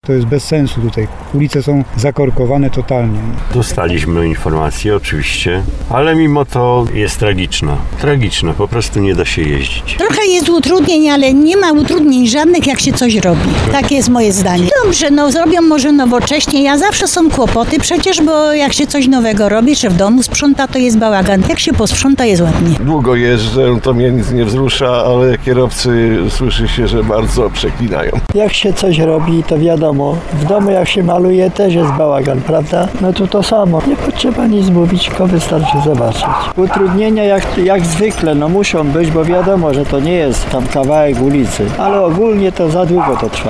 to jest bez sensu tutaj. Ulice są zakorkowane totalnie. Dostaliśmy informacje oczywiście, ale mimo to jest tragiczna. Tragiczna, po prostu nie da się jeździć. Trochę jest utrudnień, ale nie ma utrudnień żadnych, jak się coś robi. Takie jest moje zdanie. Dobrze, zrobią może nowocześnie, a zawsze są kłopoty przecież, bo jak się coś nowego robi, czy w domu sprząta, to jest bałagan. Jak się posprząta, jest ładnie. Długo jeżdżę, to mnie nic nie wzrusza, ale kierowcy słyszy się, że bardzo przeklinają. Jak się coś robi, to wiadomo. W domu jak się maluje, też jest bałagan, prawda? No to samo. Nie potrzeba nic mówić, tylko wystarczy zobaczyć. Utrudnienia jak zwykle, muszą być, bo wiadomo, że to nie jest tam kawałek ulicy. Ale ogólnie to za długo to trwa.